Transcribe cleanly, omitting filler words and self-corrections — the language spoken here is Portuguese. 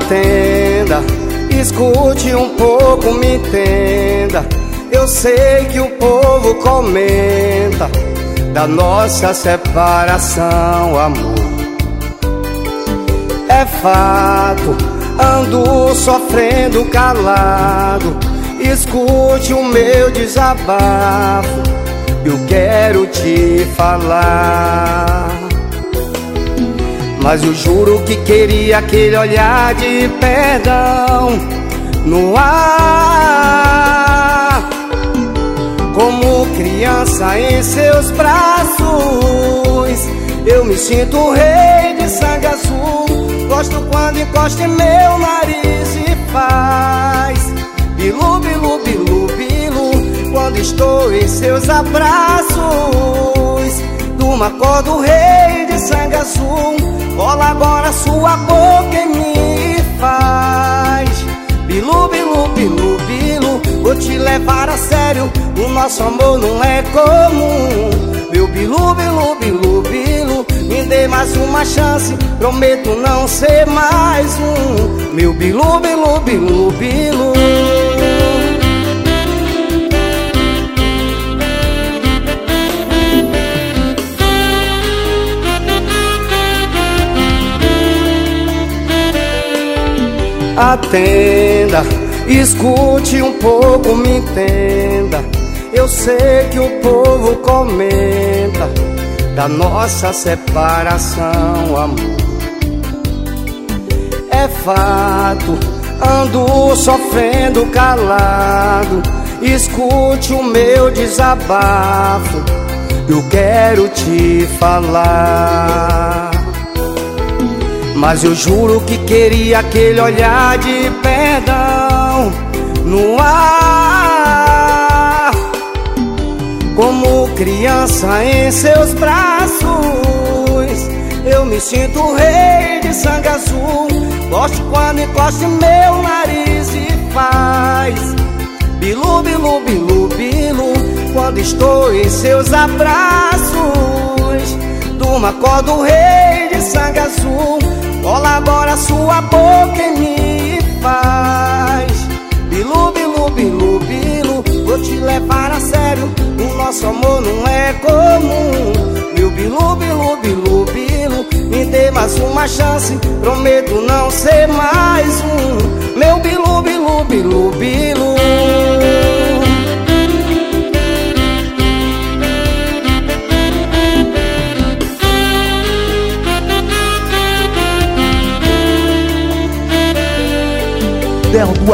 Atenda, escute um pouco, me entenda. Eu sei que o povo comenta da nossa separação, amor. É fato, ando sofrendo calado. Escute o meu desabafo, eu quero te falar. Mas eu juro que queria aquele olhar de perdão no ar, como criança em seus braços. Eu me sinto o rei de sangue azul. Gosto quando encosta em meu nariz e faz bilu, bilu, bilu, bilu. Quando estou em seus abraços, durma cor do rei de sangue azul. Cola agora sua boca em mim e faz bilu, bilu, bilu, bilu. Vou te levar a sério, o nosso amor não é comum. Meu bilu, bilu, bilu, bilu. Me dê mais uma chance, prometo não ser mais um. Meu bilu, bilu, bilu, bilu. Atenda, escute um pouco, me entenda. Eu sei que o povo comenta da nossa separação, amor. É fato, ando sofrendo calado. Escute o meu desabafo, eu quero te falar. Mas eu juro que queria aquele olhar de perdão no ar, como criança em seus braços. Eu me sinto o rei de sangue azul. Gosto quando encosta em meu nariz e faz bilu, bilu, bilu, bilu. Quando estou em seus abraços, durma cor do rei de sangue azul. Cola agora sua boca em mim e faz bilu, bilu, bilu, bilu. Vou te levar a sério, o nosso amor não é comum. Meu bilu, bilu, bilu, bilu. Me dê mais uma chance, prometo não ser mais um. Meu bilu, bilu, bilu, bilu. Del do